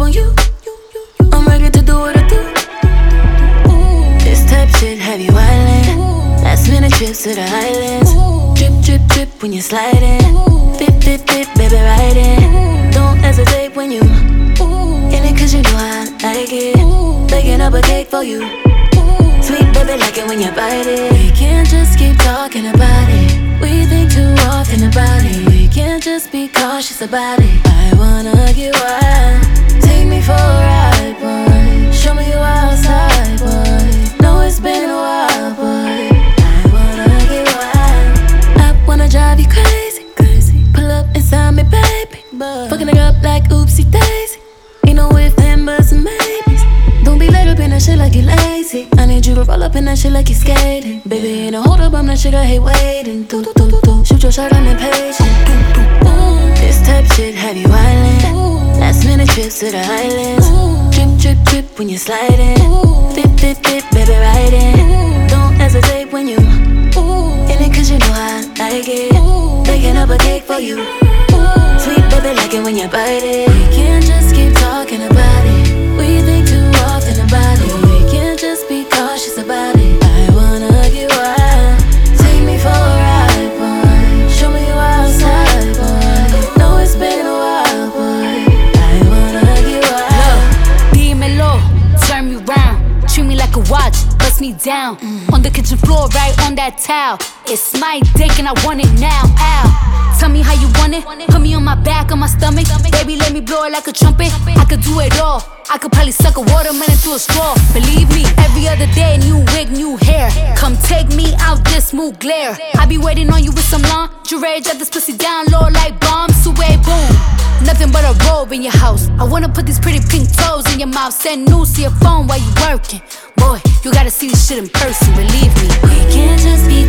on you. I'm ready to do what I do. This type shit have you island. Last minute trips to the islands. Drip, drip, drip when you're sliding. Bip, bip, bip, baby, riding. Don't hesitate when you in it, cause you know I like it. Baking up a cake for you. Sweet baby, like it when you bite it. We can't just keep talking about it. We think too often about it. We can't just be cautious about it. I wanna get wild. Take me for a ride, boy. Show me you outside, boy. Know it's been a while, boy. I wanna get wild. I wanna drive you crazy, crazy. Pull up inside me, baby. Fucking it up like oopsie daisy. Ain't no if, then, buts, and maybes. Don't be laid up in that shit like you lazy. I need you to roll up in that shit like you skating. Baby, ain't no hold up, I'm that shit I hate waiting. Do, do, do, do. Shoot your shot, I'm impatient. This type shit have you island. Last minute trips to the islands. Drip, drip, drip when you're sliding. Bip, bip, bip, baby, riding. Don't hesitate when you in it, cause you know I like it. Baking up a cake for you. Sweet baby, like it when you bite it. We can't just keep talking about it. We think too often about it. We can't just be cautious about it. I wanna get wild. Take me for a ride, boy. Show me you outside, boy. Know it's been a while, boy. I wanna get wild. Dímelo, turn me round. Treat me like a watch, bust me down. On the kitchen floor, right on that towel. It's my dick and I want it now, ow. Tell me how you want it. Put me on my back, on my stomach. Baby, let me blow it like a trumpet. I could do it all. I could probably suck a watermelon through a straw. Believe me, every other day, new wig, new hair. Come take me out this smooth glare. I be waiting on you with some lingerie. Drop this pussy down low like bombs. Sway, boom. Nothing but a robe in your house. I wanna put these pretty pink toes in your mouth. Send news to your phone while you working. Boy, you gotta see this shit in person, believe me. We can't just be